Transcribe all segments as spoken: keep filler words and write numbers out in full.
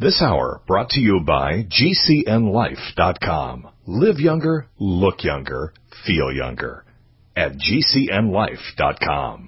This hour brought to you by G C N life dot com. Live younger, look younger, feel younger at G C N life dot com.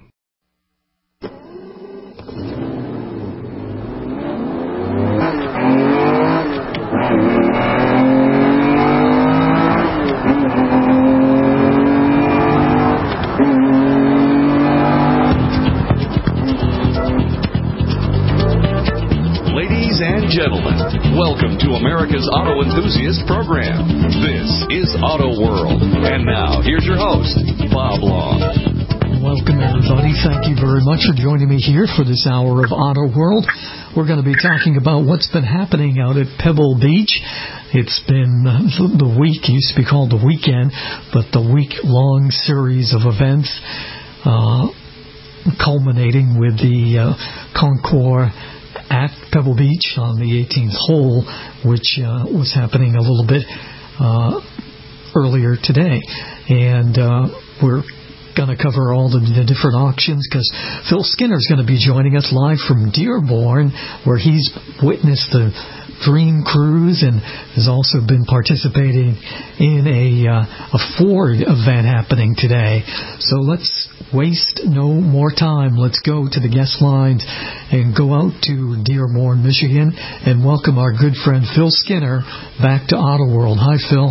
Ladies and gentlemen, welcome to America's Auto Enthusiast program. This is Auto World. And now, here's your host, Bob Long. Welcome, everybody. Thank you very much for joining me here for this hour of Auto World. We're going to be talking about what's been happening out at Pebble Beach. It's been the week, it used to be called the weekend, but the week-long series of events uh, culminating with the uh, Concours at Pebble Beach on the eighteenth hole, which uh, was happening a little bit uh, earlier today. And uh, we're going to cover all the, the different auctions because Phil Skinner is going to be joining us live from Dearborn, where he's witnessed the Dream Cruise and has also been participating in a, uh, a Ford event happening today. So let's waste no more time. Let's go to the guest lines and go out to Dearborn, Michigan, and welcome our good friend Phil Skinner back to Auto World. Hi, Phil.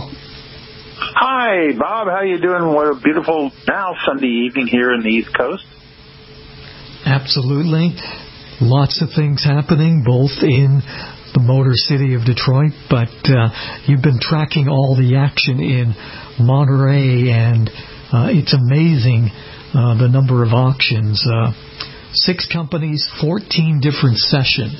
Hi, Bob. How you doing? What a beautiful now Sunday evening here in the East Coast. Absolutely. Lots of things happening, both in the Motor City of Detroit, but uh, you've been tracking all the action in Monterey, and uh, it's amazing uh, the number of auctions. Uh, six companies, fourteen different sessions.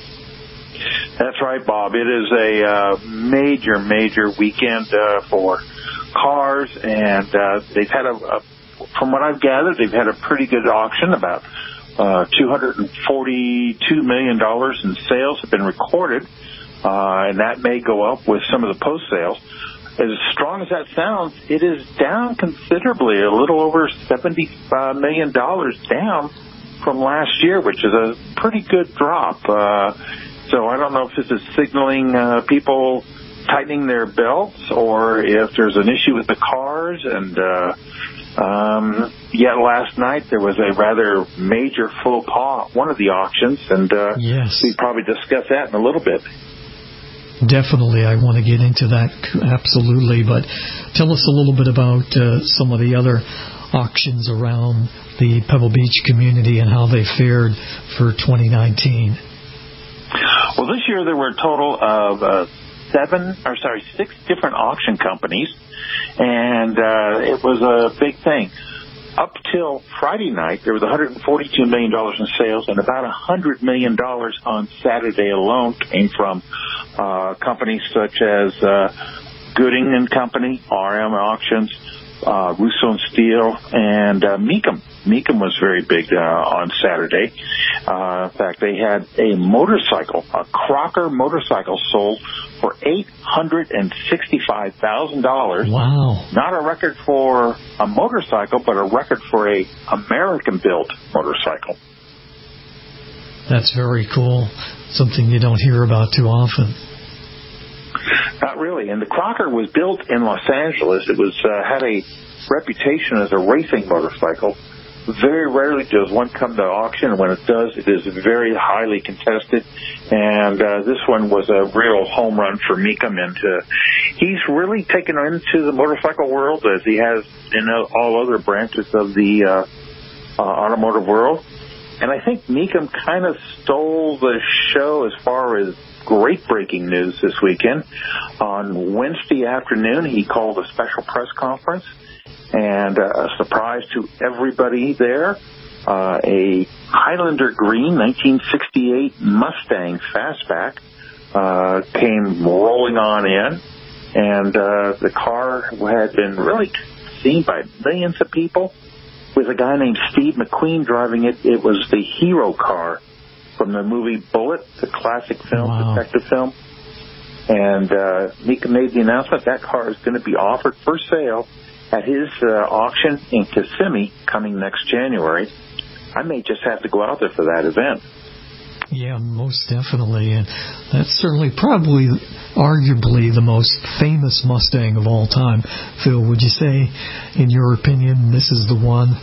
That's right, Bob. It is a uh, major, major weekend uh, for cars, and uh, they've had a, a, from what I've gathered, they've had a pretty good auction. About uh, two hundred forty-two million dollars in sales have been recorded, uh, and that may go up with some of the post sales. As strong as that sounds, it is down considerably, a little over seventy million dollars down from last year, which is a pretty good drop. Uh, so I don't know if this is signaling uh, people tightening their belts or if there's an issue with the cars. And uh, um, yet last night there was a rather major faux pas at one of the auctions, and uh, yes. we'll probably discuss that in a little bit. Definitely, I want to get into that, absolutely. But tell us a little bit about uh, some of the other auctions around the Pebble Beach community and how they fared for twenty nineteen. Well, this year there were a total of uh, seven, or sorry, six different auction companies, and uh, it was a big thing. Up till Friday night, there was one hundred forty-two million dollars in sales, and about one hundred million dollars on Saturday alone came from uh, companies such as uh, Gooding and Company, R M Auctions, uh, Russo and Steel, and uh, Mecum. Mecum was very big uh, on Saturday. Uh, in fact, they had a motorcycle, a Crocker motorcycle, sold for eight hundred sixty-five thousand dollars. Wow. Not a record for a motorcycle, but a record for a American-built motorcycle. That's very cool. Something you don't hear about too often. Not really. And the Crocker was built in Los Angeles. It was uh, had a reputation as a racing motorcycle. Very rarely does one come to auction, and when it does, it is very highly contested. And uh, this one was a real home run for Mecum, and uh, he's really taken into the motorcycle world as he has in all other branches of the uh, uh, automotive world. And I think Mecum kind of stole the show as far as great breaking news this weekend. On Wednesday afternoon, he called a special press conference. And uh, a surprise to everybody there, uh, a Highlander Green nineteen sixty-eight Mustang Fastback uh, came rolling on in, and uh, the car had been really seen by millions of people. With a guy named Steve McQueen driving it, it was the hero car from the movie Bullet, the classic film, wow. detective film. And uh, Mecum made the announcement that car is going to be offered for sale at his uh, auction in Kissimmee coming next January. I may just have to go out there for that event. Yeah, most definitely. And that's certainly probably, arguably, the most famous Mustang of all time. Phil, would you say, in your opinion, this is the one?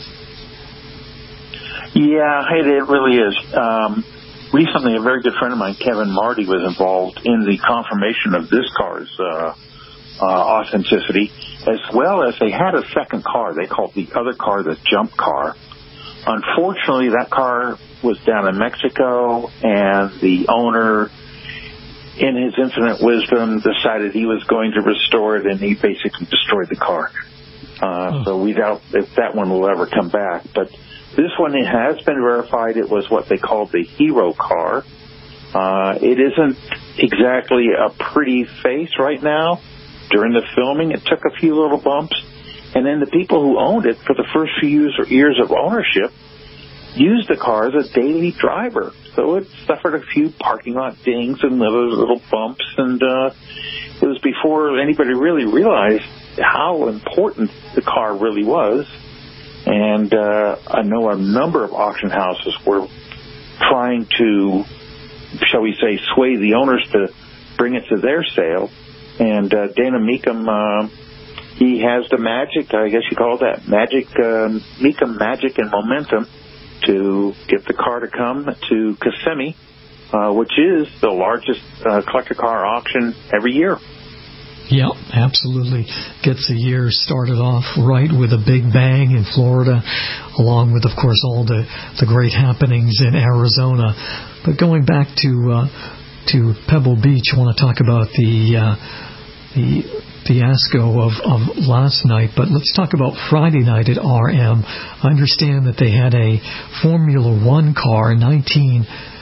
Yeah, it, it really is. Um, recently, a very good friend of mine, Kevin Marty, was involved in the confirmation of this car's uh, uh, authenticity, as well as they had a second car. They called the other car the jump car. Unfortunately, that car was down in Mexico, and the owner, in his infinite wisdom, decided he was going to restore it, and he basically destroyed the car. Uh, hmm. So we doubt if that one will ever come back. But this one, it has been verified. It was what they called the hero car. Uh, it isn't exactly a pretty face right now. During the filming, it took a few little bumps. And then the people who owned it for the first few years, years of ownership used the car as a daily driver. So it suffered a few parking lot dings and little, little bumps. And uh, it was before anybody really realized how important the car really was. And uh, I know a number of auction houses were trying to, shall we say, sway the owners to bring it to their sale. And uh, Dana Meekum, uh, he has the magic, I guess you call it that, magic, uh, Meekum magic and momentum to get the car to come to Kissimmee, uh, which is the largest uh, collector car auction every year. Yep, absolutely. Gets the year started off right with a big bang in Florida, along with, of course, all the, the great happenings in Arizona. But going back to uh, to Pebble Beach, I want to talk about the uh, the fiasco of, of last night. But let's talk about Friday night at R M. I understand that they had a Formula One car, nineteen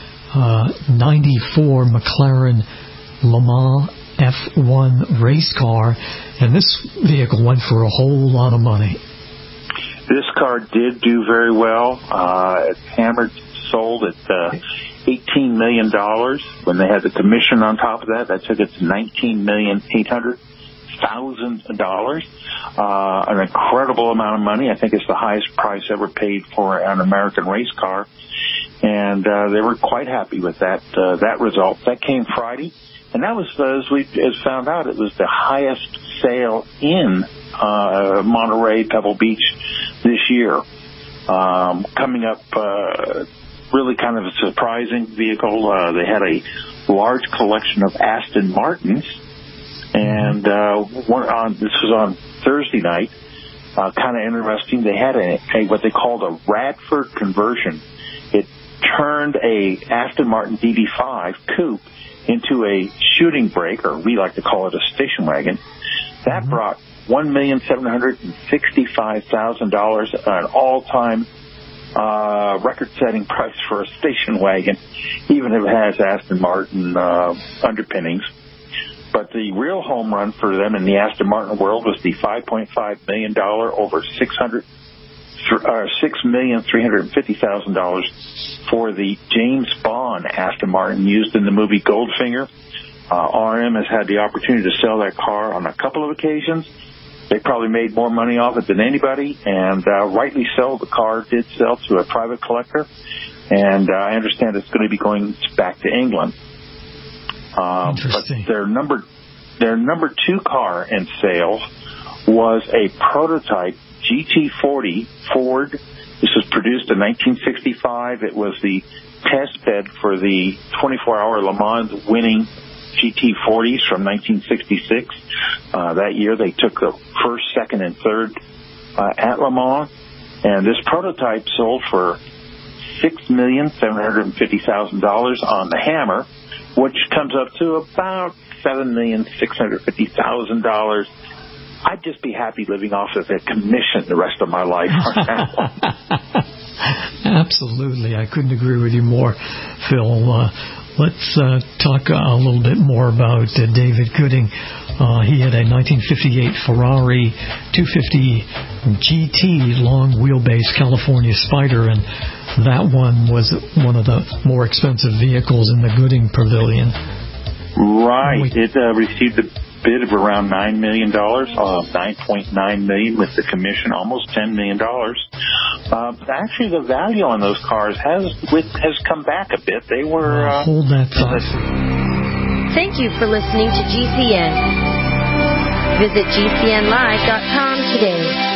ninety-four McLaren Le Mans F one race car, and this vehicle went for a whole lot of money. This car did do very well. Uh, it hammered, sold at uh, eighteen million dollars. When they had the commission on top of that, that took it to nineteen million eight hundred thousand dollars. Uh, an incredible amount of money. I think it's the highest price ever paid for an American race car. And uh, they were quite happy with that uh, that result. That came Friday. And that was, uh, as we as found out, it was the highest sale in uh, Monterey, Pebble Beach this year. Um, coming up, uh, really kind of a surprising vehicle. Uh, they had a large collection of Aston Martins, and uh, one on this was on Thursday night. Uh, kind of interesting. They had a, a what they called a Radford conversion. It turned a Aston Martin D B five coupe into a shooting brake, or we like to call it a station wagon. That mm-hmm. brought one million seven hundred sixty-five thousand dollars, an all-time uh, record-setting price for a station wagon, even if it has Aston Martin uh, underpinnings. But the real home run for them in the Aston Martin world was the five point five million dollars over six hundred Uh, six million three hundred fifty thousand dollars for the James Bond Aston Martin used in the movie Goldfinger. Uh, R M has had the opportunity to sell that car on a couple of occasions. They probably made more money off it than anybody, and uh, rightly so. The car did sell to a private collector, and uh, I understand it's going to be going back to England. Um, but their number, their number two car in sales was a prototype G T forty Ford. This was produced in nineteen sixty-five. It was the test bed for the twenty-four hour Le Mans winning G T forties from nineteen sixty-six. Uh, that year they took the first, second, and third uh, at Le Mans. And this prototype sold for six million seven hundred fifty thousand dollars on the hammer, which comes up to about seven million six hundred fifty thousand dollars. I'd just be happy living off of a commission the rest of my life. Absolutely. I couldn't agree with you more, Phil. Uh, let's uh, talk a little bit more about uh, David Gooding. Uh, he had a nineteen fifty-eight Ferrari two fifty G T long wheelbase California Spider, and that one was one of the more expensive vehicles in the Gooding Pavilion. Right. It uh, received the bid of around nine million dollars, uh, nine point nine million dollars with the commission, almost ten million dollars. Uh, actually, the value on those cars has with, has come back a bit. They were... Uh, Hold that thought. Thank you for listening to G C N. Visit G C N live dot com today.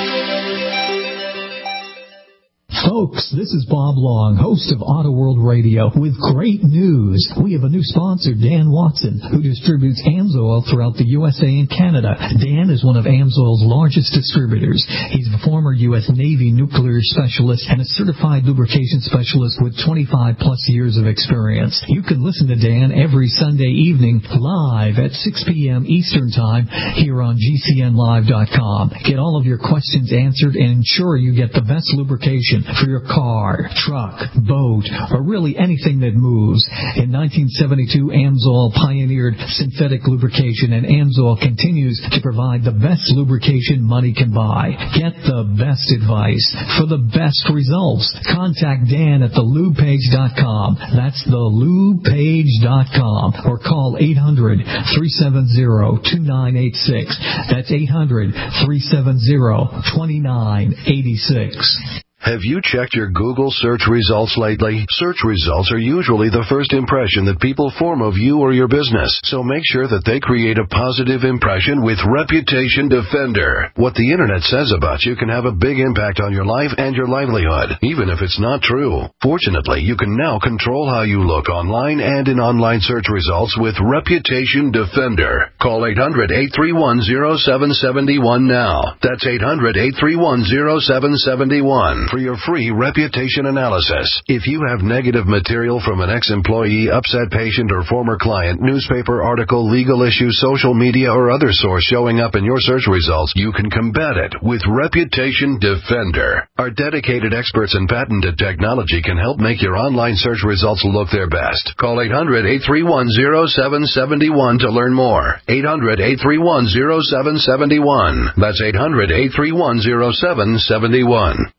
Folks, this is Bob Long, host of Auto World Radio, with great news. We have a new sponsor, Dan Watson, who distributes AMSOIL throughout the U S A and Canada. Dan is one of AMSOIL's largest distributors. He's a former U S Navy nuclear specialist and a certified lubrication specialist with twenty-five plus years of experience. You can listen to Dan every Sunday evening live at six p.m. Eastern Time here on G C N live dot com. Get all of your questions answered and ensure you get the best lubrication for your car, truck, boat, or really anything that moves. In nineteen seventy-two, AMSOIL pioneered synthetic lubrication, and AMSOIL continues to provide the best lubrication money can buy. Get the best advice for the best results. Contact Dan at the lube page dot com. That's the lube page dot com. Or call eight hundred, three seven zero, two nine eight six. That's eight hundred, three seven zero, two nine eight six. Have you checked your Google search results lately? Search results are usually the first impression that people form of you or your business, so make sure that they create a positive impression with Reputation Defender. What the Internet says about you can have a big impact on your life and your livelihood, even if it's not true. Fortunately, you can now control how you look online and in online search results with Reputation Defender. Call eight hundred, eight three one, zero seven seven one now. That's eight hundred, eight three one, zero seven seven one. For your free reputation analysis. If you have negative material from an ex-employee, upset patient, or former client, newspaper article, legal issue, social media, or other source showing up in your search results, you can combat it with Reputation Defender. Our dedicated experts in patented technology can help make your online search results look their best. Call eight hundred, eight three one, zero seven seven one to learn more. eight hundred, eight three one, zero seven seven one. That's eight hundred, eight three one, zero seven seven one.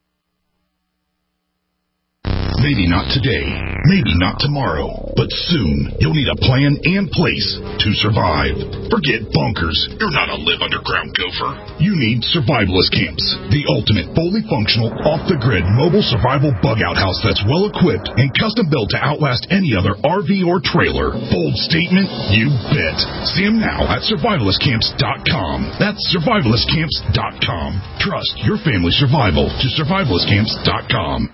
Maybe not today, maybe not tomorrow, but soon you'll need a plan and place to survive. Forget bunkers. You're not a live underground gopher. You need survivalist camps, the ultimate fully functional, off-the-grid mobile survival bug-out house that's well-equipped and custom-built to outlast any other R V or trailer. Bold statement? You bet. See them now at survivalist camps dot com. That's survivalist camps dot com. Trust your family's survival to survivalist camps dot com.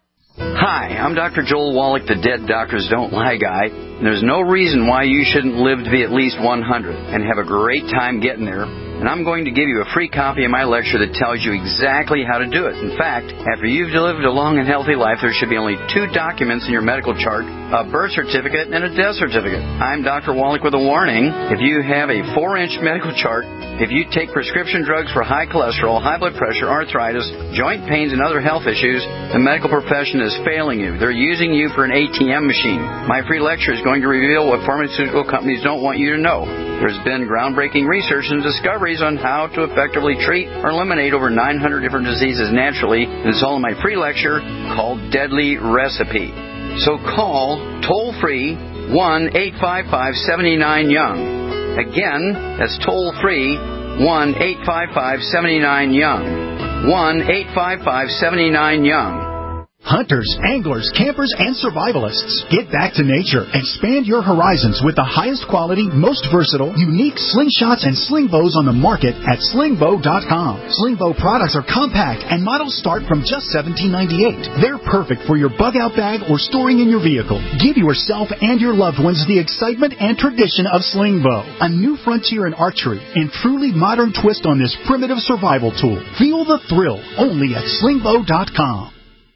Hi, I'm Doctor Joel Wallach, the Dead Doctors Don't Lie guy. And there's no reason why you shouldn't live to be at least one hundred and have a great time getting there. And I'm going to give you a free copy of my lecture that tells you exactly how to do it. In fact, after you've lived a long and healthy life, there should be only two documents in your medical chart, a birth certificate and a death certificate. I'm Doctor Wallach with a warning. If you have a four-inch medical chart, if you take prescription drugs for high cholesterol, high blood pressure, arthritis, joint pains, and other health issues, the medical profession is failing you. They're using you for an A T M machine. My free lecture is going to reveal what pharmaceutical companies don't want you to know. There's been groundbreaking research and discoveries on how to effectively treat or eliminate over nine hundred different diseases naturally, and it's all in my free lecture called Deadly Recipe. So call toll-free one eight five five, seven nine, young. Again, that's toll-free one eight five five, seven nine, young. one eight five five, seven nine, young. Hunters, anglers, campers, and survivalists. Get back to nature. Expand your horizons with the highest quality, most versatile, unique slingshots and sling bows on the market at sling bow dot com. Sling bow products are compact and models start from just seventeen ninety-eight. They're perfect for your bug-out bag or storing in your vehicle. Give yourself and your loved ones the excitement and tradition of sling bow. A new frontier in archery and truly modern twist on this primitive survival tool. Feel the thrill only at sling bow dot com.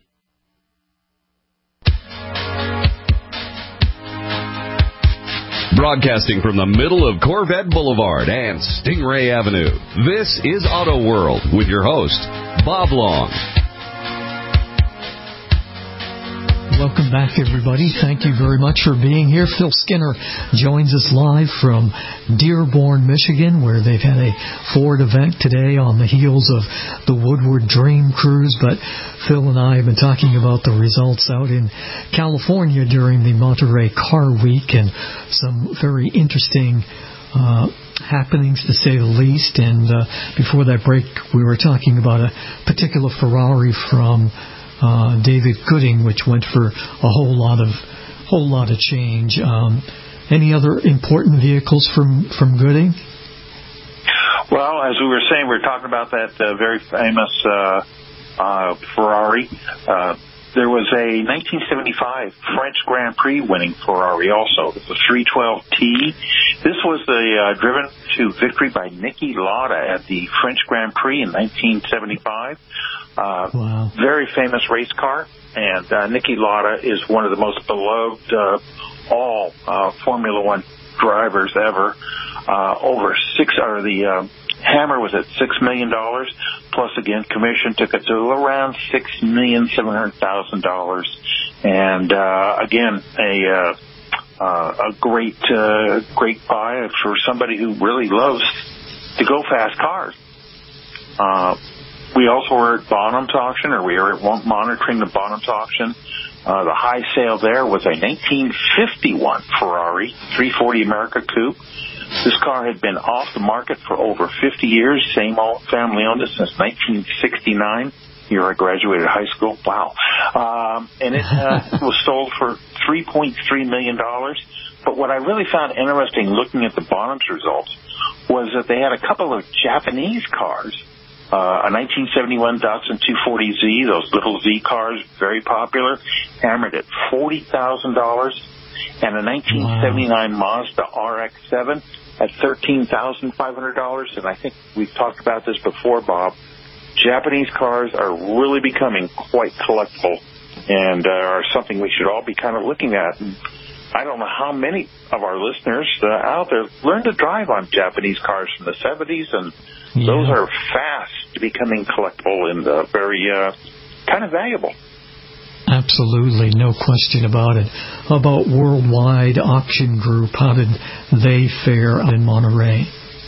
Broadcasting from the middle of Corvette Boulevard and Stingray Avenue, this is Auto World with your host, Bob Long. Welcome back, everybody. Thank you very much for being here. Phil Skinner joins us live from Dearborn, Michigan, where they've had a Ford event today on the heels of the Woodward Dream Cruise. But Phil and I have been talking about the results out in California during the Monterey Car Week and some very interesting uh, happenings, to say the least. And uh, before that break, we were talking about a particular Ferrari from Uh, David Gooding, which went for a whole lot of whole lot of change. Um, any other important vehicles from from Gooding? Well, as we were saying, we were talking about that uh, very famous uh, uh, Ferrari. Uh, there was a nineteen seventy-five French Grand Prix winning Ferrari also. It was the three twelve T. This was the uh, driven to victory by Niki Lauda at the French Grand Prix in nineteen seventy-five. Uh, wow. Very famous race car, and uh, Niki Lauda is one of the most beloved uh, all uh, Formula One drivers ever. Uh, over six, or the uh, Hammer was at six million dollars, plus again commission took it to around six million seven hundred thousand dollars, and uh, again a uh, uh, a great uh, great buy for somebody who really loves to go fast cars. Uh, We also were at Bonham's auction, or we were monitoring the Bonham's auction. Uh, the high sale there was a nineteen fifty-one Ferrari three forty America Coupe. This car had been off the market for over fifty years. Same old family owned it since nineteen sixty-nine. Year I graduated high school. Wow. Um, and it uh, was sold for three point three million dollars. But what I really found interesting looking at the Bonham's results was that they had a couple of Japanese cars. Uh, a nineteen seventy-one Datsun two forty Z, those little Z cars, very popular, hammered at forty thousand dollars, and a nineteen seventy-nine wow. Mazda R X seven at thirteen thousand five hundred dollars. And I think we've talked about this before, Bob. Japanese cars are really becoming quite collectible and uh, are something we should all be kind of looking at. And I don't know how many of our listeners uh, out there learned to drive on Japanese cars from the seventies, and yeah. those are fast becoming collectible and uh, very uh, kind of valuable. Absolutely, no question about it. How about Worldwide Auction Group? How did they fare out in Monterey?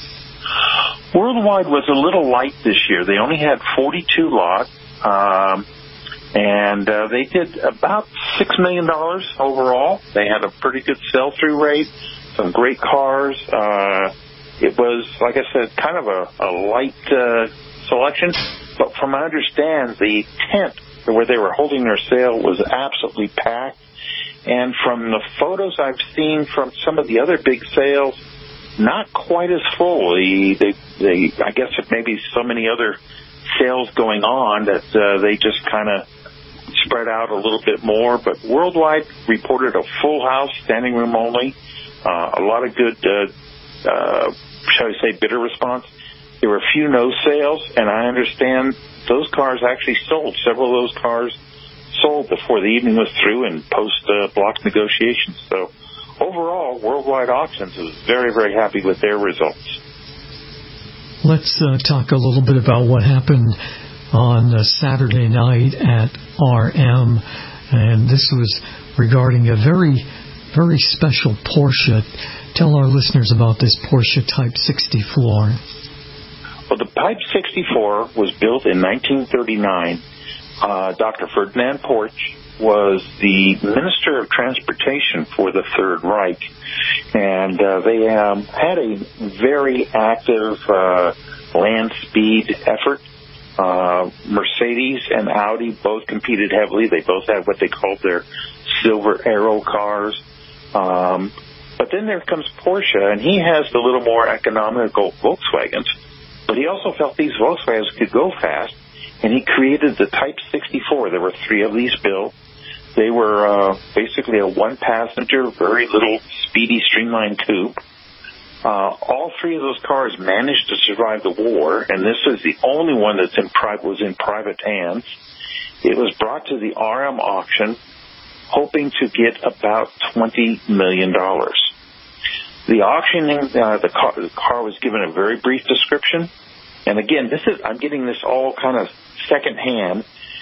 Worldwide was a little light this year. They only had forty-two lots, um, and uh, they did about six million dollars overall. They had a pretty good sell-through rate, some great cars. Uh, it was, like I said, kind of a, a light uh, selection, but from what I understand, the tent where they were holding their sale was absolutely packed. And from the photos I've seen from some of the other big sales, not quite as full. They, they, they I guess it may be so many other sales going on that uh, they just kind of spread out a little bit more. But Worldwide reported a full house, standing room only, uh, a lot of good, uh, uh, shall we say, bidder response. There were a few no sales, and I understand those cars actually sold. Several of those cars sold before the evening was through and post-block uh, negotiations. So overall, Worldwide Auctions is very, very happy with their results. Let's uh, talk a little bit about what happened on uh, Saturday night at R M, and this was regarding a very, very special Porsche. Tell our listeners about this Porsche Type sixty-four. Well, the Type sixty-four was built in nineteen thirty-nine. Uh, Doctor Ferdinand Porsche was the Minister of Transportation for the Third Reich, and uh, they um, had a very active uh, land speed effort. Uh, Mercedes and Audi both competed heavily. They both had what they called their Silver Arrow cars. Um, but then there comes Porsche, and he has the little more economical Volkswagens. But he also felt these Volkswagens could go fast, and he created the Type sixty-four. There were three of these built. They were uh, basically a one-passenger, very little speedy, streamlined coupe. Uh, all three of those cars managed to survive the war, and this is the only one that's in pri- was in private hands. It was brought to the R M auction, hoping to get about twenty million dollars. The auctioning, uh, the, car, the car was given a very brief description. And again, this is I'm getting this all kind of secondhand.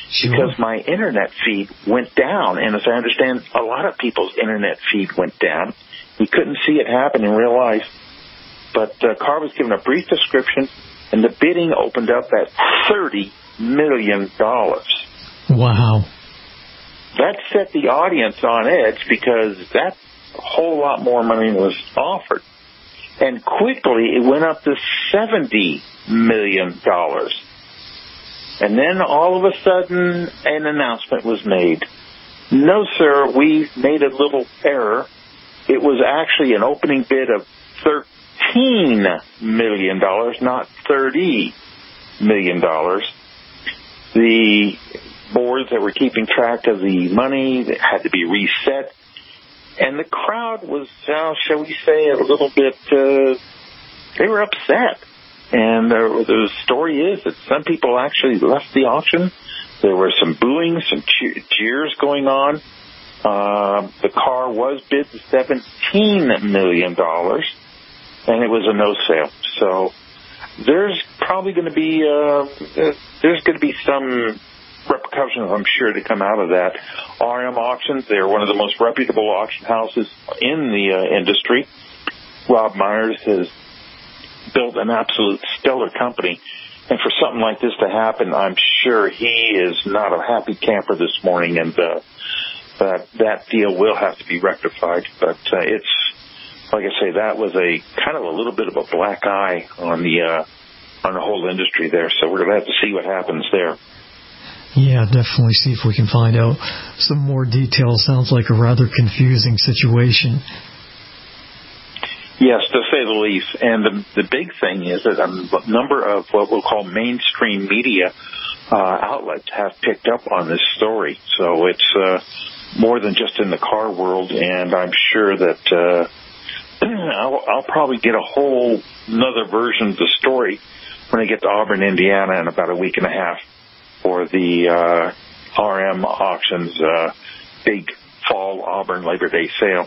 Sure. because my internet feed went down. And as I understand, a lot of people's internet feed went down. He couldn't see it happen in real life. But the car was given a brief description, and the bidding opened up at thirty million dollars. Wow. That set the audience on edge because that's a whole lot more money was offered. And quickly it went up to seventy million dollars. And then all of a sudden an announcement was made. No, sir, we made a little error. It was actually an opening bid of thirteen million dollars, not thirty million dollars. The boards that were keeping track of the money had to be reset. And the crowd was, uh, shall we say, a little bit, uh, they were upset. And uh, the story is that some people actually left the auction. There were some booing, some che- cheers going on. Uh, the car was bid to seventeen million dollars, and it was a no sale. So there's probably going to be, uh, there's going to be some repercussions, I'm sure, to come out of that. R M Auctions, they're one of the most reputable auction houses in the uh, industry. Rob Myers has built an absolute stellar company. And for something like this to happen, I'm sure he is not a happy camper this morning, and uh, that, that deal will have to be rectified. But uh, it's, like I say, that was a kind of a little bit of a black eye on the, uh, on the whole industry there. So we're going to have to see what happens there. Yeah, definitely see if we can find out some more details. Sounds like a rather confusing situation. Yes, to say the least. And the, the big thing is that a number of what we'll call mainstream media uh, outlets have picked up on this story. So it's uh, more than just in the car world, and I'm sure that uh, I'll, I'll probably get a whole another version of the story when I get to Auburn, Indiana in about a week and a half for the uh, R M Auctions uh, big fall Auburn Labor Day sale.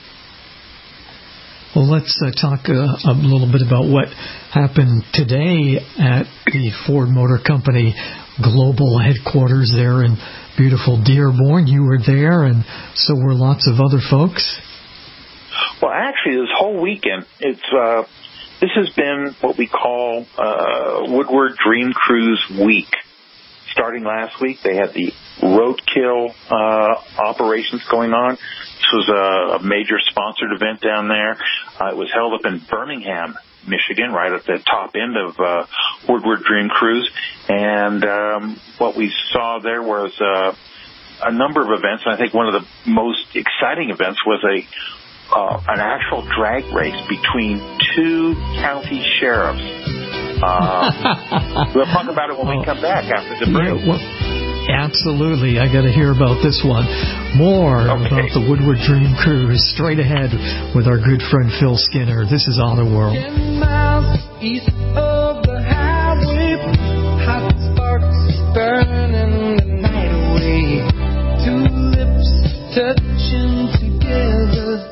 Well, let's uh, talk uh, a little bit about what happened today at the Ford Motor Company global headquarters there in beautiful Dearborn. You were there, and so were lots of other folks. Well, actually, this whole weekend, it's uh, this has been what we call uh, Woodward Dream Cruise Week. Starting last week, they had the roadkill uh, operations going on. This was a, a major sponsored event down there. Uh, it was held up in Birmingham, Michigan, right at the top end of uh, Woodward Dream Cruise. And um, what we saw there was uh, a number of events. And I think one of the most exciting events was a uh, an actual drag race between two county sheriffs. Uh, we'll talk about it when we come back after the break. Yeah, well, absolutely. I got to hear about this one. More okay. about the Woodward Dream Cruise straight ahead with our good friend Phil Skinner. This is Auto World. Ten miles east of the highway, hot sparks burning the night away. Two lips touching together.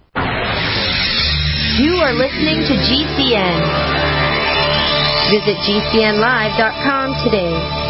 You are listening to G C N. Visit G C N live dot com today.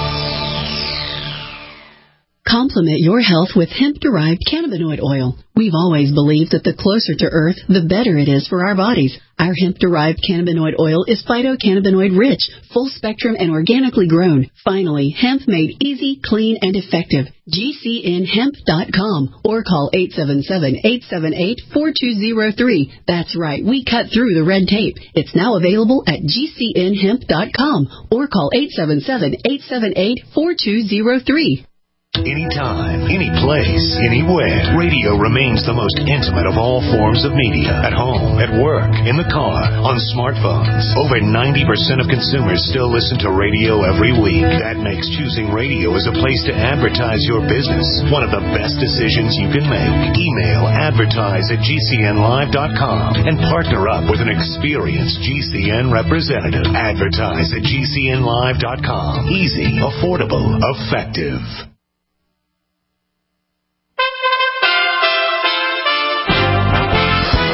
Complement your health with hemp-derived cannabinoid oil. We've always believed that the closer to Earth, the better it is for our bodies. Our hemp-derived cannabinoid oil is phytocannabinoid-rich, full-spectrum, and organically grown. Finally, hemp made easy, clean, and effective. G C N hemp dot com or call eight seven seven, eight seven eight, four two zero three. That's right, we cut through the red tape. It's now available at G C N hemp dot com or call eight seven seven, eight seven eight, four two zero three. Anytime, any place, anywhere. Radio remains the most intimate of all forms of media. At home, at work, in the car, on smartphones. Over ninety percent of consumers still listen to radio every week. That makes choosing radio as a place to advertise your business one of the best decisions you can make. Email advertise at G C N live dot com and partner up with an experienced G C N representative. Advertise at G C N live dot com. Easy, affordable, effective. You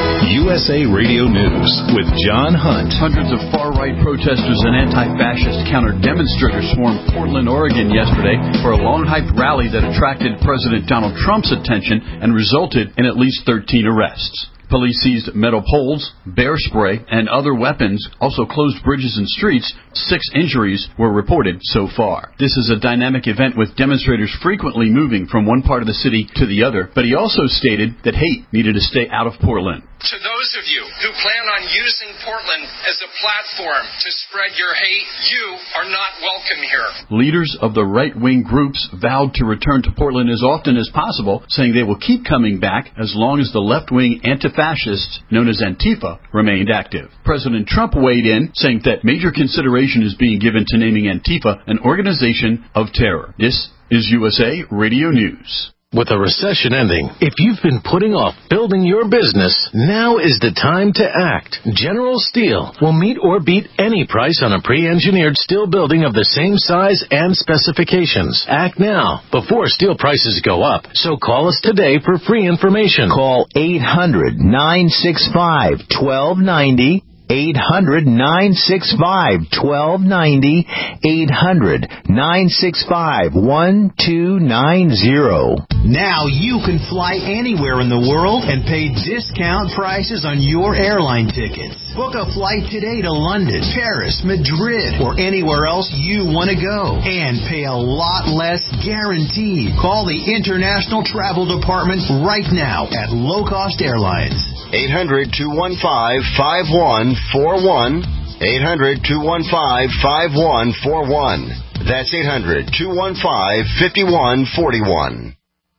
U S A Radio News with John Hunt. Hundreds of far-right protesters and anti-fascist counter-demonstrators swarmed Portland, Oregon yesterday for a long-hyped rally that attracted President Donald Trump's attention and resulted in at least thirteen arrests. Police seized metal poles, bear spray, and other weapons, also closed bridges and streets. Six injuries were reported so far. This is a dynamic event with demonstrators frequently moving from one part of the city to the other, but he also stated that hate needed to stay out of Portland. To those of you who plan on using Portland as a platform to spread your hate, you are not welcome here. Leaders of the right-wing groups vowed to return to Portland as often as possible, saying they will keep coming back as long as the left-wing anti-fascists, known as Antifa, remained active. President Trump weighed in, saying that major consideration is being given to naming Antifa an organization of terror. This is U S A Radio News. With a recession ending, if you've been putting off building your business, now is the time to act. General Steel will meet or beat any price on a pre-engineered steel building of the same size and specifications. Act now, before steel prices go up. So call us today for free information. Call eight hundred, nine six five, one two nine zero. eight hundred, nine six five, one two nine zero. eight hundred, nine six five, one two nine zero. Now you can fly anywhere in the world and pay discount prices on your airline tickets. Book a flight today to London, Paris, Madrid, or anywhere else you want to go. And pay a lot less guaranteed. Call the International Travel Department right now at Low Cost Airlines. eight hundred, two one five, five one four one. eight hundred, two one five, five one four one. That's eight hundred, two one five, five one four one.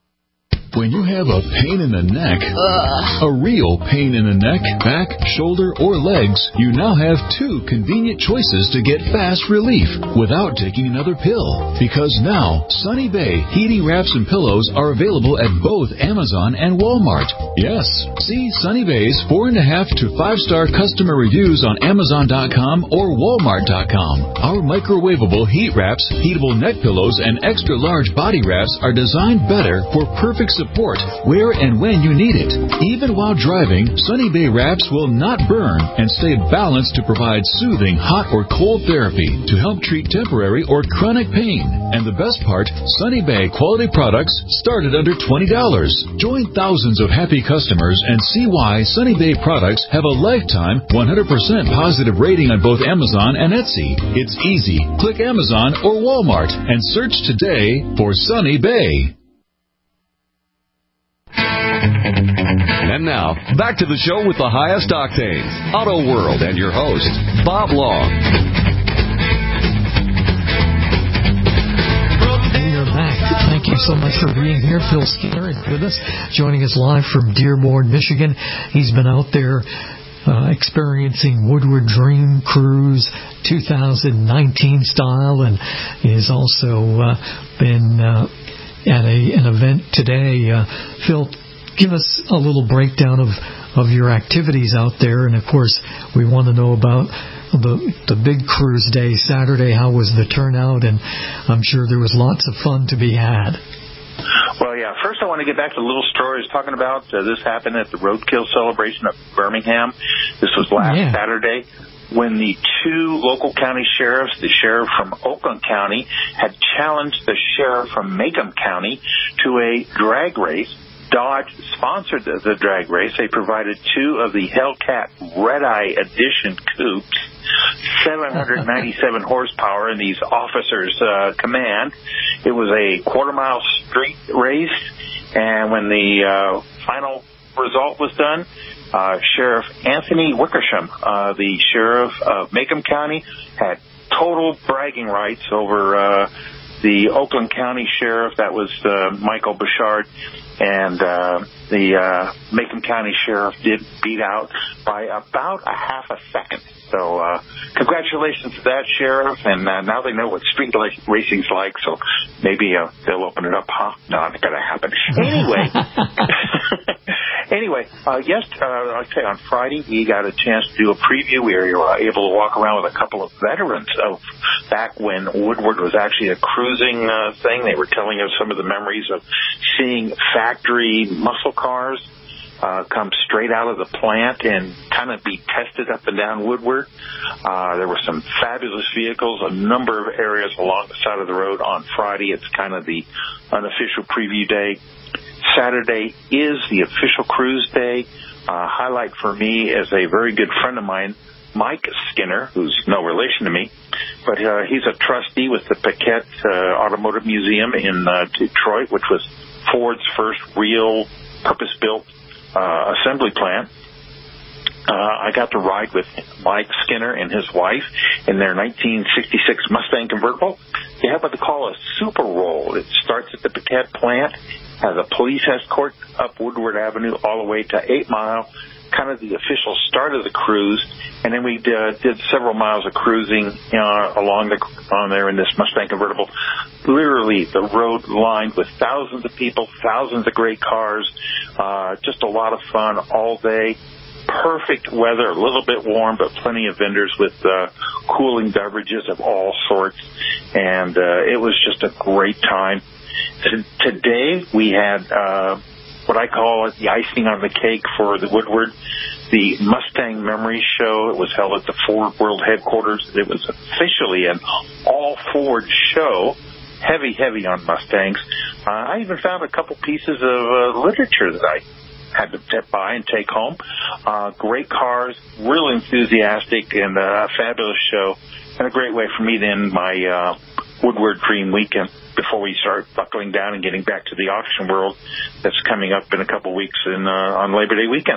When you have a pain in the neck, Ugh. a real pain in the neck, back, shoulder, or legs, you now have two convenient choices to get fast relief without taking another pill. Because now, Sunny Bay heating wraps and pillows are available at both Amazon and Walmart. Yes, see Sunny Bay's four and a half to five star customer reviews on Amazon dot com or Walmart dot com. Our microwavable heat wraps, heatable neck pillows, and extra large body wraps are designed better for perfect support. Support where and when you need it. Even while driving, Sunny Bay wraps will not burn and stay balanced to provide soothing hot or cold therapy to help treat temporary or chronic pain. And the best part, Sunny Bay quality products start at under twenty dollars. Join thousands of happy customers and see why Sunny Bay products have a lifetime one hundred percent positive rating on both Amazon and Etsy. It's easy. Click Amazon or Walmart and search today for Sunny Bay. And now, back to the show with the highest octanes, Auto World, and your host, Bob Long. We are back. Thank you so much for being here. Phil Skinner is with us, joining us live from Dearborn, Michigan. He's been out there uh, experiencing Woodward Dream Cruise two thousand nineteen style, and has also uh, been uh, at a, an event today. Uh, Phil, give us a little breakdown of, of your activities out there. And, of course, we want to know about the the big cruise day Saturday. How was the turnout? And I'm sure there was lots of fun to be had. Well, yeah, first I want to get back to the little story I was talking about. Uh, this happened at the Roadkill celebration of Birmingham. This was last yeah. Saturday, when the two local county sheriffs, the sheriff from Oakland County, had challenged the sheriff from Macomb County to a drag race. Dodge sponsored the, the drag race. They provided two of the Hellcat Red Eye Edition coupes, seven hundred ninety-seven horsepower in these officers' uh, command. It was a quarter-mile street race, and when the uh, final result was done, uh, Sheriff Anthony Wickersham, uh, the sheriff of Macomb County, had total bragging rights over uh, the Oakland County sheriff. That was uh, Michael Bouchard. And uh, the uh, Macomb County Sheriff did beat out by about a half a second. So uh, congratulations to that sheriff. And uh, now they know what street racing's like, so maybe uh, they'll open it up. Huh? No, it's going to happen. Anyway, anyway, uh, yes, uh, I'd say on Friday we got a chance to do a preview. We were uh, able to walk around with a couple of veterans of back when Woodward was actually a cruising uh, thing. They were telling us some of the memories of seeing factory muscle cars. uh, come straight out of the plant and kind of be tested up and down Woodward. Uh, there were some fabulous vehicles, a number of areas along the side of the road on Friday. It's kind of the unofficial preview day. Saturday is the official cruise day. Uh, highlight for me is a very good friend of mine, Mike Skinner, who's no relation to me, but uh, he's a trustee with the Paquette uh, Automotive Museum in uh, Detroit, which was Ford's first real purpose-built uh, assembly plant. Uh, I got to ride with Mike Skinner and his wife in their nineteen sixty-six Mustang convertible. They have what they call a super roll. It starts at the Paquette plant, has a police escort up Woodward Avenue all the way to eight Mile, kind of the official start of the cruise, and then we uh, did several miles of cruising uh, along the on there in this Mustang convertible. Literally, the road lined with thousands of people, thousands of great cars, uh, just a lot of fun all day. Perfect weather, a little bit warm, but plenty of vendors with uh, cooling beverages of all sorts, and uh, it was just a great time. T- today we had uh, what I call it the icing on the cake for the Woodward, the Mustang Memory Show. It was held at the Ford World Headquarters. It was officially an all-Ford show, heavy, heavy on Mustangs. Uh, I even found a couple pieces of uh, literature that I had to step by and take home. Uh, great cars, real enthusiastic, and a fabulous show, and a great way for me to end my uh, Woodward Dream Weekend before we start buckling down and getting back to the auction world that's coming up in a couple weeks in, uh, on Labor Day weekend.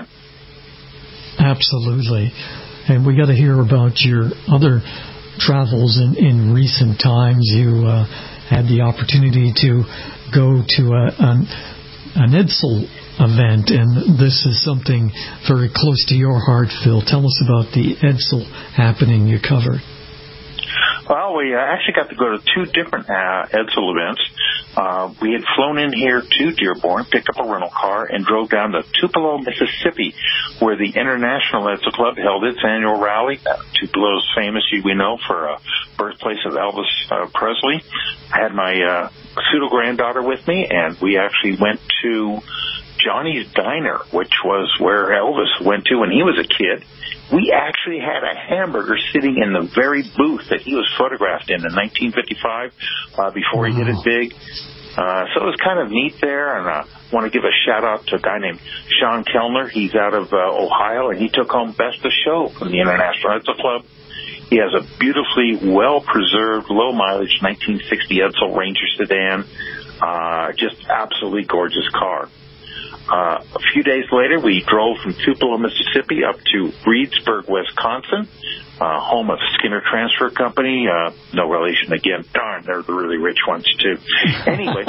Absolutely. And we got to hear about your other travels in, in recent times. You uh, had the opportunity to go to a, an, an Edsel event, and this is something very close to your heart, Phil. Tell us about the Edsel happening you covered. Well, we uh, actually got to go to two different uh, Edsel events. Uh, we had flown in here to Dearborn, picked up a rental car, and drove down to Tupelo, Mississippi, where the International Edsel Club held its annual rally. Uh, Tupelo is famous, we know, for uh, birthplace of Elvis uh, Presley. I had my uh, pseudo-granddaughter with me, and we actually went to Johnny's Diner, which was where Elvis went to when he was a kid. We actually had a hamburger sitting in the very booth that he was photographed in in nineteen fifty-five, uh, before he did it big. Uh, so it was kind of neat there, and I uh, want to give a shout-out to a guy named Sean Kellner. He's out of uh, Ohio, and he took home Best of Show from the International Edsel Club. He has a beautifully well-preserved, low-mileage nineteen sixty Edsel Ranger sedan, uh, just absolutely gorgeous car. Uh, a few days later, we drove from Tupelo, Mississippi, up to Reedsburg, Wisconsin, uh, home of Skinner Transfer Company. Uh, no relation again. Darn, they're the really rich ones, too. Anyway,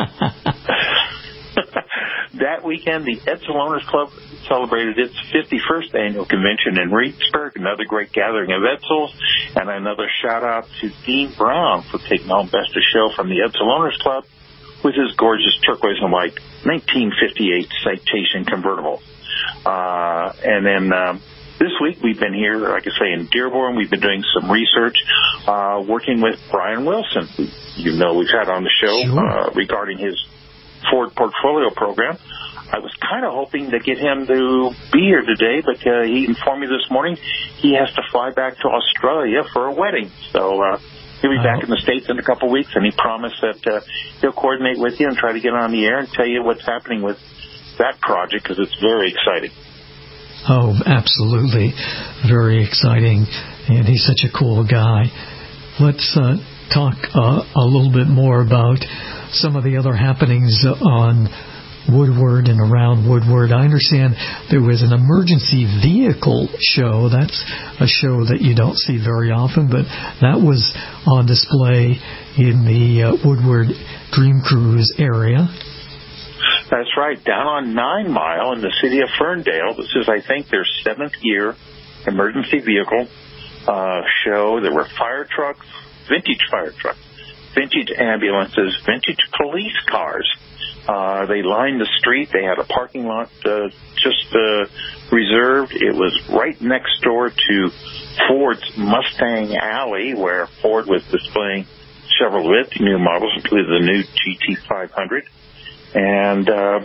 that weekend, the Edsel Owners Club celebrated its fifty-first annual convention in Reedsburg, another great gathering of Edsels, and another shout-out to Dean Brown for taking home Best of Show from the Edsel Owners Club with his gorgeous turquoise and white nineteen fifty-eight Citation convertible. Uh, and then um, this week we've been here, like I say, in Dearborn. We've been doing some research, uh, working with Brian Wilson, who you know we've had on the show, sure. uh, regarding his Ford Portfolio program. I was kind of hoping to get him to be here today, but uh, he informed me this morning he has to fly back to Australia for a wedding. So uh, he'll be back in the States in a couple of weeks, and he promised that uh, he'll coordinate with you and try to get on the air and tell you what's happening with that project, because it's very exciting. Oh, absolutely. Very exciting. And he's such a cool guy. Let's uh, talk uh, a little bit more about some of the other happenings on Woodward and around Woodward. I understand there was an emergency vehicle show. That's a show that you don't see very often, but that was on display in the uh, Woodward Dream Cruise area. That's right, down on Nine Mile in the city of Ferndale. This is, I think, their seventh year emergency vehicle uh, show. There were fire trucks, vintage fire trucks, vintage ambulances, vintage police cars. Uh, they lined the street. They had a parking lot uh, just uh, reserved. It was right next door to Ford's Mustang Alley, where Ford was displaying several of its new models, including the new G T five hundred. And uh,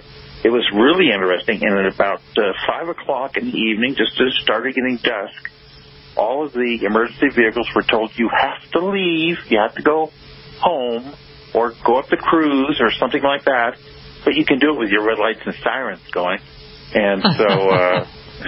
it was really interesting. And at about uh, five o'clock in the evening, just as it started getting dusk, all of the emergency vehicles were told, you have to leave, you have to go home or go up the cruise or something like that, but you can do it with your red lights and sirens going. And so uh,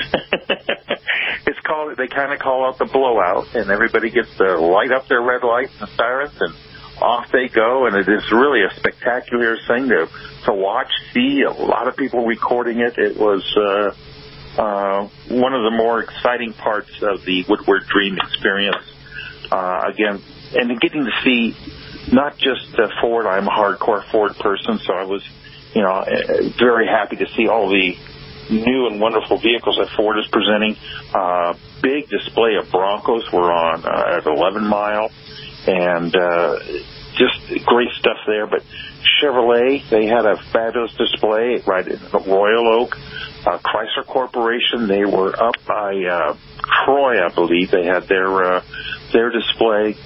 it's called, they kind of call out the blowout, and everybody gets to light up their red lights and sirens, and off they go. And it is really a spectacular thing to, to watch, see a lot of people recording it. It was uh, uh, one of the more exciting parts of the Woodward Dream experience. Uh, again, and getting to see not just uh, Ford. I'm a hardcore Ford person, so I was, you know, very happy to see all the new and wonderful vehicles that Ford is presenting. Uh, big display of Broncos were on uh, at eleven mile, and uh, just great stuff there. But Chevrolet, they had a fabulous display right in Royal Oak. Uh, Chrysler Corporation, they were up by uh, Troy, I believe. They had their uh, their display.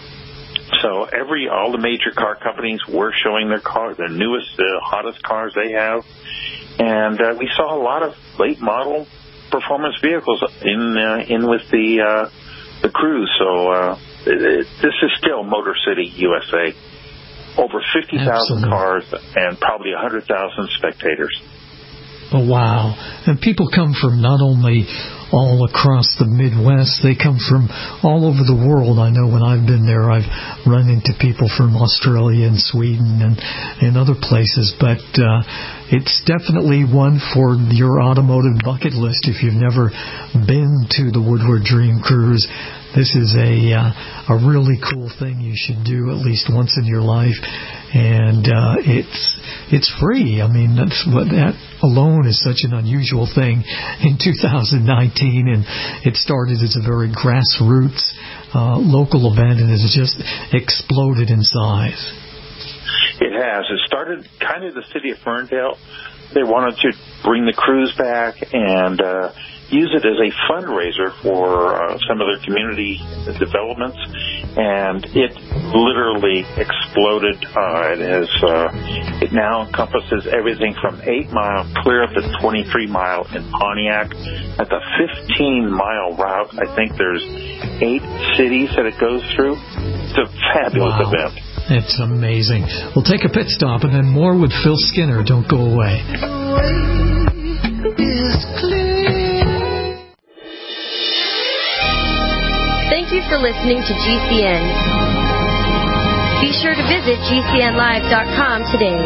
So every all the major car companies were showing their car, the newest, uh, hottest cars they have, and uh, we saw a lot of late model performance vehicles in uh, in with the uh, the cruise. So uh, it, it, this is still Motor City, U S A. Over fifty thousand cars and probably one hundred thousand spectators. Oh, wow. And people come from not only all across the Midwest, they come from all over the world. I know when I've been there, I've run into people from Australia and Sweden and, and other places, but uh, it's definitely one for your automotive bucket list. If you've never been to the Woodward Dream Cruise, this is a uh, a really cool thing you should do at least once in your life, and uh, it's it's free. I mean, that's what that alone is such an unusual thing in two thousand nineteen, and it started as a very grassroots uh, local event, and has just exploded in size. It has. It started kind of the city of Ferndale. They wanted to bring the cruise back and uh, use it as a fundraiser for uh, some of their community developments, and it literally exploded. Uh, it has. Uh, it now encompasses everything from eight mile clear up to twenty-three mile in Pontiac. At the fifteen mile route, I think there's eight cities that it goes through. It's a fabulous wow. event. It's amazing. We'll take a pit stop and then more with Phil Skinner. Don't go away. Thank you for listening to G C N. Be sure to visit G C N live dot com today.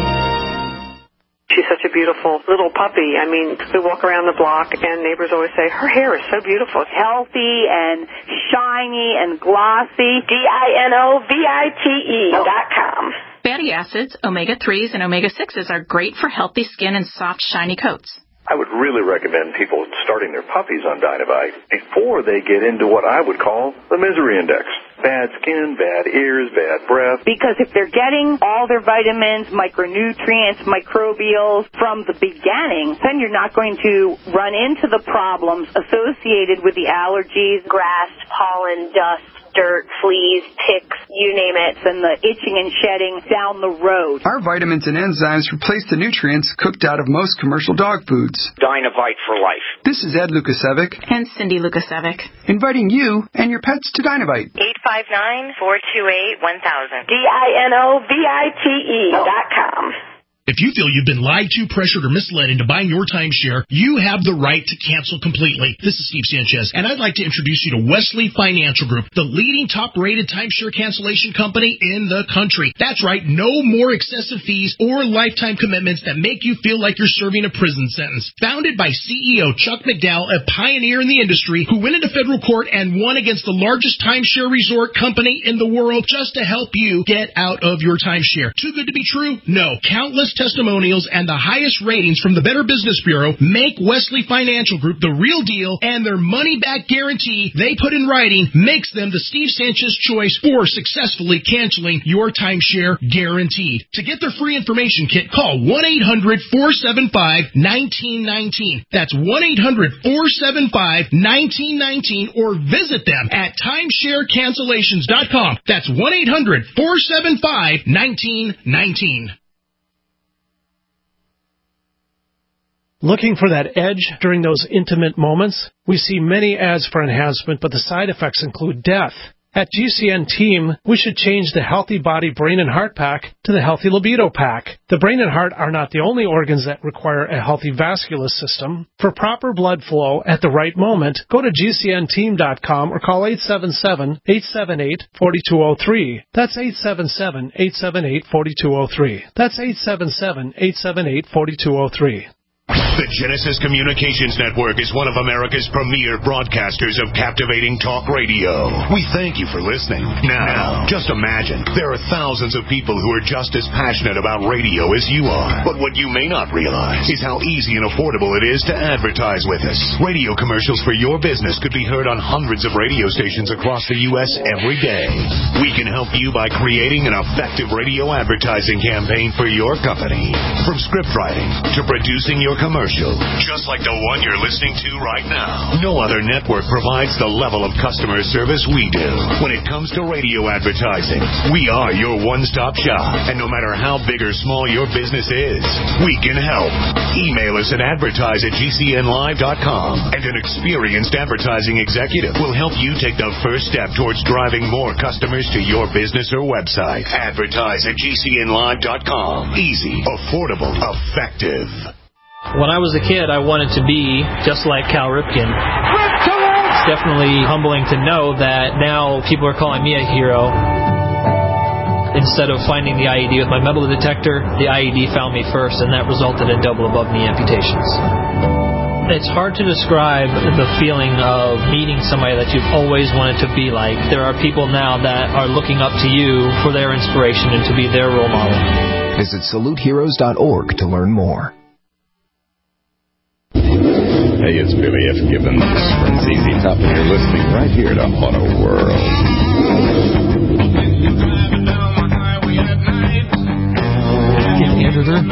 She's such a beautiful little puppy. I mean, we walk around the block and neighbors always say, her hair is so beautiful. It's healthy and shiny and glossy. D I N O V I T E dot com. Fatty acids, omega threes, and omega sixes are great for healthy skin and soft, shiny coats. I would really recommend people starting their puppies on Dynavite before they get into what I would call the misery index. Bad skin, bad ears, bad breath. Because if they're getting all their vitamins, micronutrients, microbials from the beginning, then you're not going to run into the problems associated with the allergies, grass, pollen, dust, dirt, fleas, ticks, you name it, and the itching and shedding down the road. Our vitamins and enzymes replace the nutrients cooked out of most commercial dog foods. Dynavite for life. This is Ed Lukasevic and Cindy Lukasevic, inviting you and your pets to Dynavite. eight five nine, four two eight, one thousand. D I N O V I T E dot com. If you feel you've been lied to, pressured, or misled into buying your timeshare, you have the right to cancel completely. This is Steve Sanchez, and I'd like to introduce you to Wesley Financial Group, the leading top-rated timeshare cancellation company in the country. That's right, no more excessive fees or lifetime commitments that make you feel like you're serving a prison sentence. Founded by C E O Chuck McDowell, a pioneer in the industry who went into federal court and won against the largest timeshare resort company in the world just to help you get out of your timeshare. Too good to be true? No. Countless testimonials and the highest ratings from the Better Business Bureau make Wesley Financial Group the real deal, and their money-back guarantee they put in writing makes them the Steve Sanchez choice for successfully canceling your timeshare guaranteed. To get their free information kit, call one eight hundred, four seven five, one nine one nine. That's one eight hundred, four seven five, one nine one nine, or visit them at timeshare cancellations dot com. That's one eight hundred, four seven five, one nine one nine. Looking for that edge during those intimate moments? We see many ads for enhancement, but the side effects include death. At G C N Team, we should change the Healthy Body, Brain, and Heart Pack to the Healthy Libido Pack. The brain and heart are not the only organs that require a healthy vascular system. For proper blood flow at the right moment, go to G C N team dot com or call eight seven seven, eight seven eight, four two zero three. That's eight seven seven, eight seven eight, four two zero three. That's eight seven seven, eight seven eight, four two zero three. The Genesis Communications Network is one of America's premier broadcasters of captivating talk radio. We thank you for listening. Now, just imagine, there are thousands of people who are just as passionate about radio as you are. But what you may not realize is how easy and affordable it is to advertise with us. Radio commercials for your business could be heard on hundreds of radio stations across the U S every day. We can help you by creating an effective radio advertising campaign for your company. From script writing to producing your commercial, just like the one you're listening to right now. No other network provides the level of customer service we do. When it comes to radio advertising, we are your one-stop shop. And no matter how big or small your business is, we can help. Email us at advertise at G C N live dot com, and an experienced advertising executive will help you take the first step towards driving more customers to your business or website. Advertise at G C N live dot com. Easy, affordable, effective. When I was a kid, I wanted to be just like Cal Ripken. It's definitely humbling to know that now people are calling me a hero. Instead of finding the I E D with my metal detector, the I E D found me first, and that resulted in double above knee amputations. It's hard to describe the feeling of meeting somebody that you've always wanted to be like. There are people now that are looking up to you for their inspiration and to be their role model. Visit salute heroes dot org to learn more. Hey, it's Billy F. Gibbons from Z Z Top, and you're listening right here to Auto World. Editor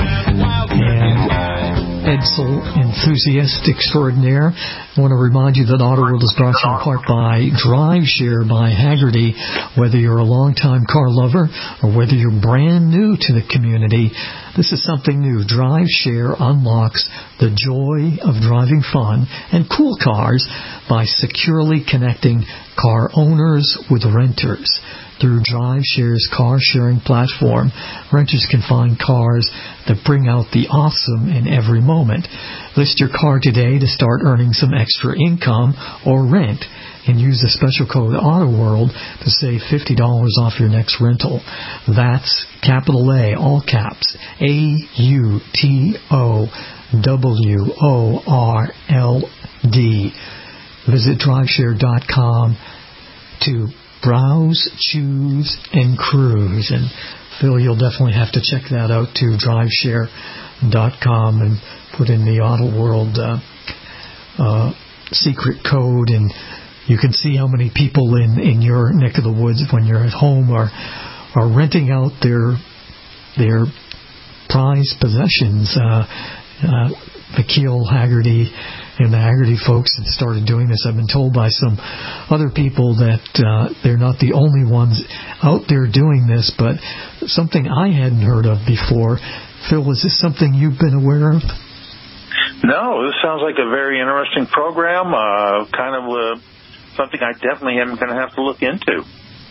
and Edsel enthusiast extraordinaire. I want to remind you that Auto World is brought to you in part by DriveShare by Haggerty. Whether you're a longtime car lover or whether you're brand new to the community, this is something new. DriveShare unlocks the joy of driving fun and cool cars by securely connecting car owners with renters. Through DriveShare's car-sharing platform, renters can find cars that bring out the awesome in every moment. List your car today to start earning some extra income or rent, and use the special code AUTOWORLD to save fifty dollars off your next rental. That's capital A, all caps, A U T O W O R L D. Visit driveshare dot com to browse, choose, and cruise. And Phil, you'll definitely have to check that out too, driveshare dot com, and put in the Auto World uh, uh, secret code, and you can see how many people in, in your neck of the woods when you're at home are are renting out their their prized possessions. Uh, uh, McKeel Haggerty and the Haggerty folks have started doing this. I've been told by some other people that uh, they're not the only ones out there doing this, but something I hadn't heard of before. Phil, is this something you've been aware of? No, this sounds like a very interesting program, uh, kind of uh, something I definitely am going to have to look into.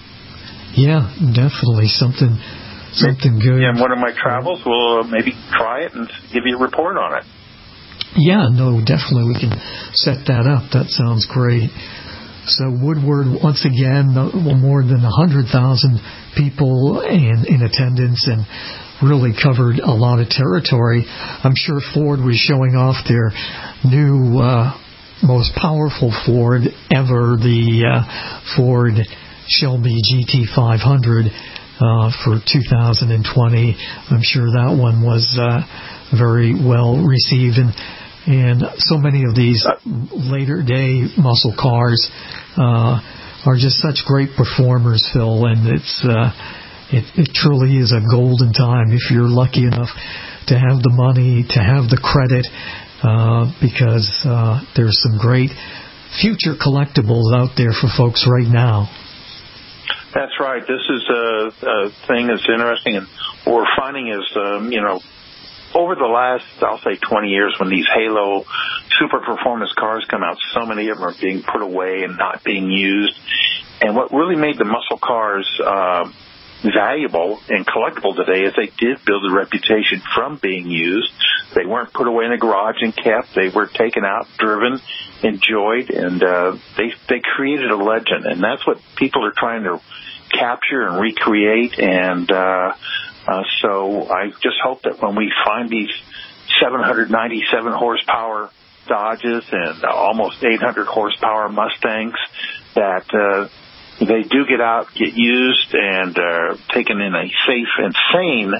Yeah, definitely something something good. Yeah, in one of my travels, we'll maybe try it and give you a report on it. Yeah, no, definitely we can set that up. That sounds great. So Woodward, once again, more than one hundred thousand people in, in attendance and really covered a lot of territory. I'm sure Ford was showing off their new, uh, most powerful Ford ever, the uh, Ford Shelby G T five hundred uh, for two thousand twenty. I'm sure that one was uh, very well received, and and so many of these later day muscle cars uh, are just such great performers, Phil, and it's uh, it, it truly is a golden time if you're lucky enough to have the money, to have the credit, uh, because uh, there's some great future collectibles out there for folks right now. That's right. This is a, a thing that's interesting, and what we're finding is, um, you know, over the last, I'll say, twenty years, when these Halo super performance cars come out, so many of them are being put away and not being used. And what really made the muscle cars uh, valuable and collectible today is they did build a reputation from being used. They weren't put away in the garage and kept. They were taken out, driven, enjoyed, and uh, they they created a legend. And that's what people are trying to capture and recreate. And uh, uh, so I just hope that when we find these seven hundred ninety-seven horsepower Dodges and uh, almost eight hundred horsepower Mustangs, that uh, they do get out, get used, and uh, taken in a safe and sane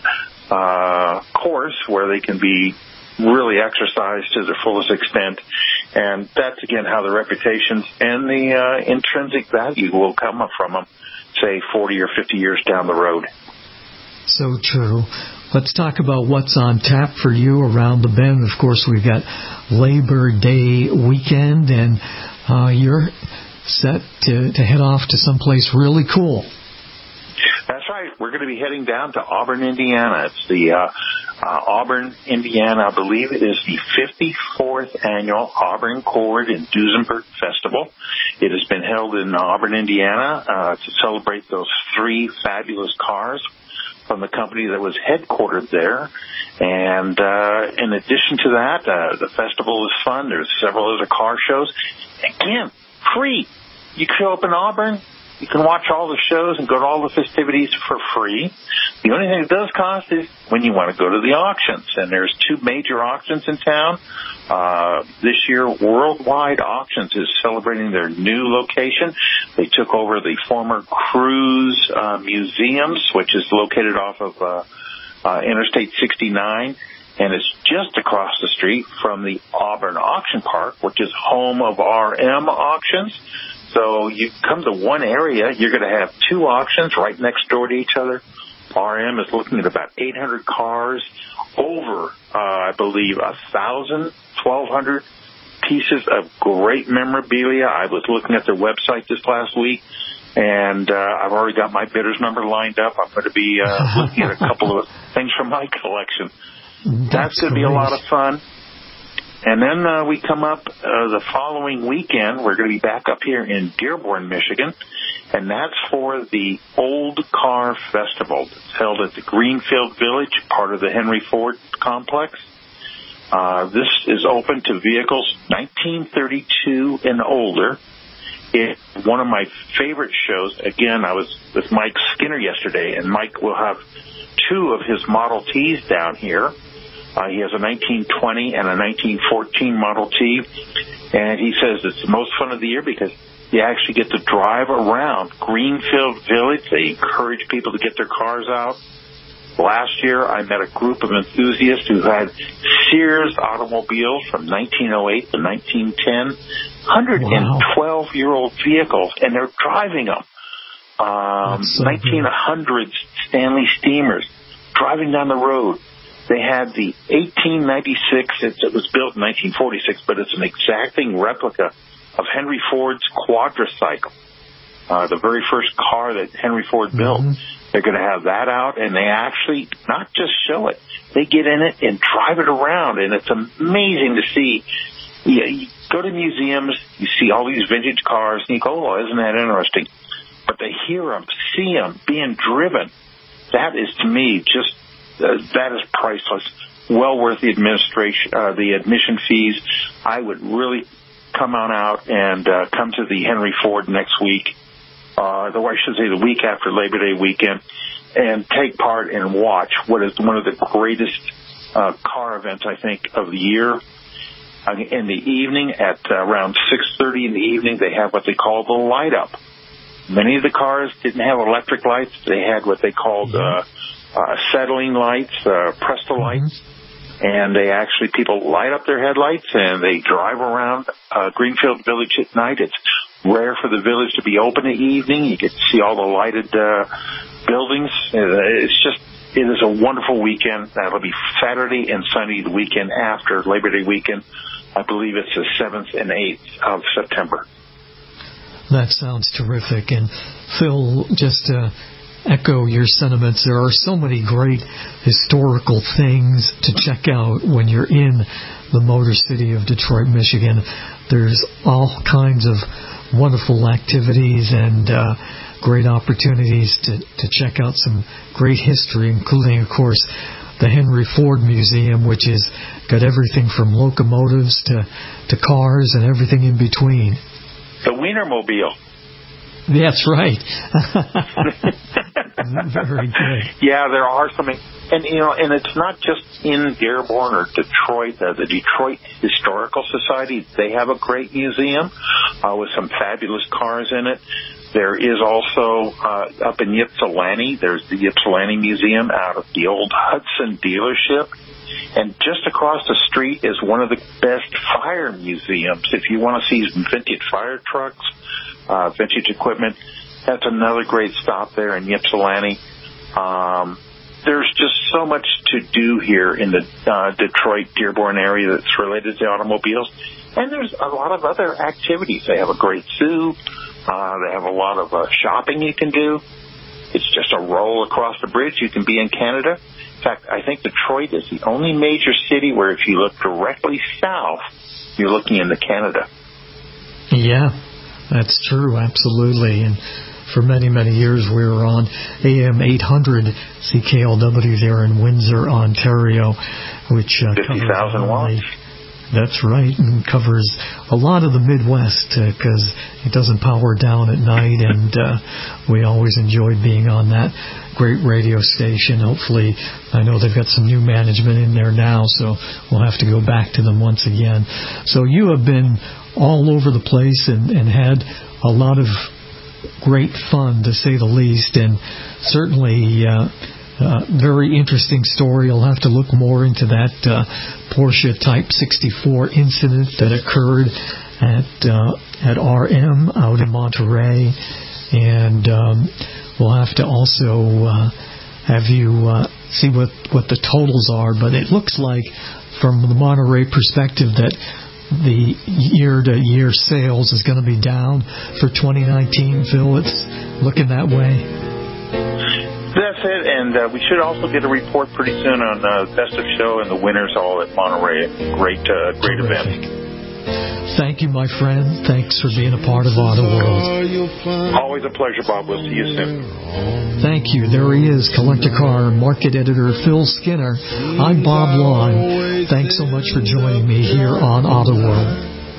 uh, course where they can be really exercised to their fullest extent. And that's, again, how the reputations and the uh, intrinsic value will come up from them, say, forty or fifty years down the road. So true. Let's talk about what's on tap for you around the bend. Of course, we've got Labor Day weekend, and uh, you're set to, to head off to someplace really cool. That's right. We're going to be heading down to Auburn, Indiana. It's the uh, uh, Auburn, Indiana, I believe it is the fifty-fourth annual Auburn Cord and Duesenberg Festival. It has been held in Auburn, Indiana, uh, to celebrate those three fabulous cars from the company that was headquartered there. And uh, in addition to that, uh, the festival is fun. There's several other car shows. Again, free. You show up in Auburn, you can watch all the shows and go to all the festivities for free. The only thing it does cost is when you want to go to the auctions. And there's two major auctions in town. Uh, this year, Worldwide Auctions is celebrating their new location. They took over the former Cruise uh, Museums, which is located off of uh, uh, Interstate sixty-nine, and it's just across the street from the Auburn Auction Park, which is home of R M Auctions. So you come to one area, you're going to have two auctions right next door to each other. R M is looking at about eight hundred cars, over, uh, I believe, one thousand, twelve hundred pieces of great memorabilia. I was looking at their website this last week, and uh, I've already got my bidder's number lined up. I'm going to be uh, looking at a couple of things from my collection. That's, That's going to be a lot of fun. And then uh, we come up uh, the following weekend. We're going to be back up here in Dearborn, Michigan, and that's for the Old Car Festival. It's held at the Greenfield Village, part of the Henry Ford complex. Uh, this is open to vehicles nineteen thirty-two and older. It's one of my favorite shows. Again, I was with Mike Skinner yesterday, and Mike will have two of his Model Ts down here. Uh, he has a nineteen twenty and a nineteen fourteen Model T, and he says it's the most fun of the year because you actually get to drive around Greenfield Village. They encourage people to get their cars out. Last year, I met a group of enthusiasts who had Sears automobiles from nineteen oh eight to nineteen ten, one hundred twelve-year-old vehicles, and they're driving them. Um, so nineteen hundreds Stanley Steamers, driving down the road. They had the eighteen ninety-six, it, it was built in nineteen forty-six, but it's an exacting replica of Henry Ford's quadricycle, uh, the very first car that Henry Ford built. Mm-hmm. They're going to have that out, and they actually not just show it, they get in it and drive it around, and it's amazing to see. You, you go to museums, you see all these vintage cars, and you go, oh, isn't that interesting? But to hear them, see them being driven, that is, to me, just Uh, that is priceless. Well worth the administration, uh, the admission fees. I would really come on out and uh, come to the Henry Ford next week, uh, though I should say the week after Labor Day weekend, and take part and watch what is one of the greatest uh, car events, I think, of the year. Uh, in the evening, at uh, around six thirty in the evening, they have what they call the light up. Many of the cars didn't have electric lights. They had what they called uh, Uh, acetylene lights, uh, Presto lights, mm-hmm. and they actually, people light up their headlights and they drive around uh, Greenfield Village at night. It's rare for the village to be open at evening. You get to see all the lighted uh, buildings. It's just, it is a wonderful weekend. That'll be Saturday and Sunday, the weekend after Labor Day weekend. I believe it's the seventh and eighth of September. That sounds terrific. And Phil, just uh echo your sentiments. There are so many great historical things to check out when you're in the Motor City of Detroit, Michigan. There's all kinds of wonderful activities and uh, great opportunities to, to check out some great history, including, of course, the Henry Ford Museum, which has got everything from locomotives to, to cars and everything in between. The Wienermobile. That's right. Very good. Yeah, there are some, and you know, and it's not just in Dearborn or Detroit. Uh, the Detroit Historical Society, they have a great museum uh, with some fabulous cars in it. There is also uh, up in Ypsilanti. There's the Ypsilanti Museum out of the old Hudson dealership. And just across the street is one of the best fire museums. If you want to see some vintage fire trucks, uh, vintage equipment, that's another great stop there in Ypsilanti. Um, there's just so much to do here in the uh, Detroit, Dearborn area that's related to automobiles. And there's a lot of other activities. They have a great zoo. Uh, they have a lot of uh, shopping you can do. It's just a roll across the bridge. You can be in Canada. In fact, I think Detroit is the only major city where if you look directly south, you're looking into Canada. Yeah, that's true, absolutely. And for many, many years we were on A M eight hundred C K L W there in Windsor, Ontario, which uh, fifty thousand watts. That's right, and covers a lot of the Midwest because uh, it doesn't power down at night, and uh, we always enjoyed being on that great radio station. Hopefully, I know they've got some new management in there now, so we'll have to go back to them once again. So you have been all over the place and, and had a lot of great fun, to say the least, and certainly uh, uh, very interesting story. You'll have to look more into that uh, Porsche Type sixty-four incident that occurred at uh, at R M out in Monterey, and um, we'll have to also uh, have you uh, see what, what the totals are. But it looks like, from the Monterey perspective, that the year-to-year sales is going to be down for twenty nineteen, Phil. It's looking that way. That's it, and uh, we should also get a report pretty soon on uh, Best of Show and the winners all at Monterey. Great, uh, great Terrific. event. Thank you, my friend. Thanks for being a part of Auto World. Always a pleasure, Bob. We'll see you soon. Thank you. There he is, Collector Car Market Editor Phil Skinner. I'm Bob Lawn. Thanks so much for joining me here on Auto World.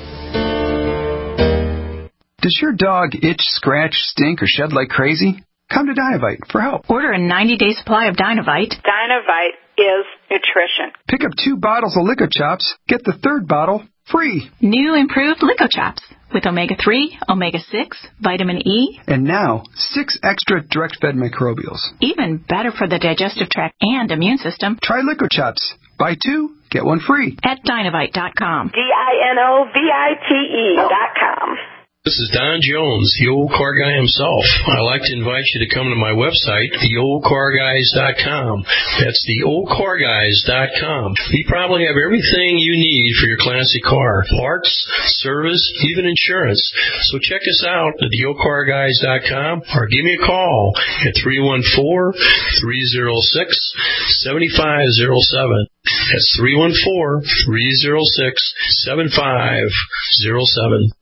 Does your dog itch, scratch, stink, or shed like crazy? Come to Dynovite for help. Order a ninety-day supply of Dynovite. Dynovite is nutrition. Pick up two bottles of Lico Chops. Get the third bottle free. New improved Lico Chops with omega three, omega six, vitamin E. And now, six extra direct-fed microbials. Even better for the digestive tract and immune system. Try Lico Chops. Buy two, get one free. At Dynovite dot com. D I N O V I T E dot com. This is Don Jones, the old car guy himself. I'd like to invite you to come to my website, the old car guys dot com. That's the old car guys dot com. We probably have everything you need for your classic car. Parts, service, even insurance. So check us out at the old car guys dot com or give me a call at three one four, three oh six, seven five oh seven. That's three one four, three oh six, seven five oh seven.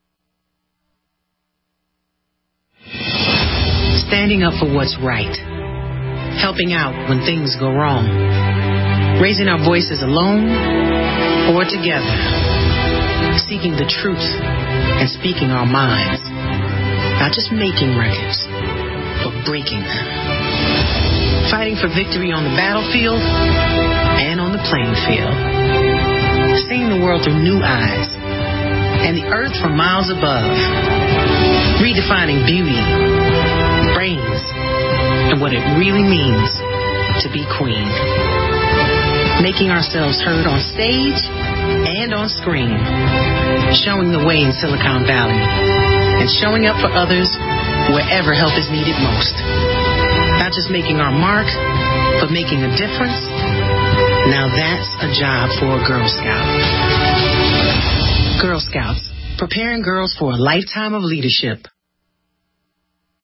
Standing up for what's right, helping out when things go wrong, raising our voices alone or together, seeking the truth and speaking our minds, not just making records, but breaking them, fighting for victory on the battlefield and on the playing field, seeing the world through new eyes and the earth from miles above, redefining beauty, brains, and what it really means to be queen. Making ourselves heard on stage and on screen. Showing the way in Silicon Valley. And showing up for others wherever help is needed most. Not just making our mark, but making a difference. Now that's a job for a Girl Scout. Girl Scouts, preparing girls for a lifetime of leadership.